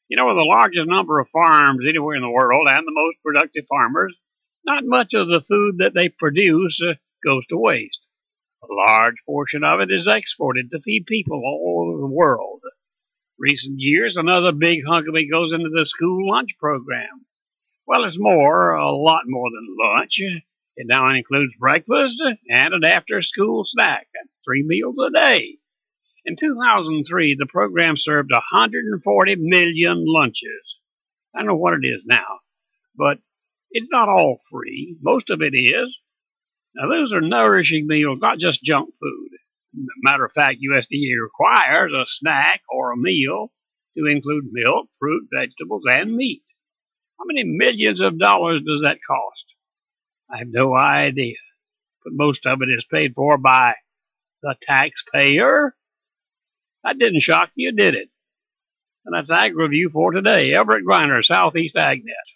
With the largest number of farms anywhere in the world and the most productive farmers, not much of the food that they produce goes to waste. A large portion of it is exported to feed people all over the world. Recent years, another big hunk of it goes into the school lunch program. Well, it's a lot more than lunch. It now includes breakfast and an after-school snack, 3 meals a day. In 2003, the program served 140 million lunches. I don't know what it is now, but it's not all free. Most of it is. Now, those are nourishing meals, not just junk food. Matter of fact, USDA requires a snack or a meal to include milk, fruit, vegetables, and meat. How many millions of dollars does that cost? I have no idea, but most of it is paid for by the taxpayer. That didn't shock you, did it? And that's Ag Review for today. Everett Griner, Southeast AgNet.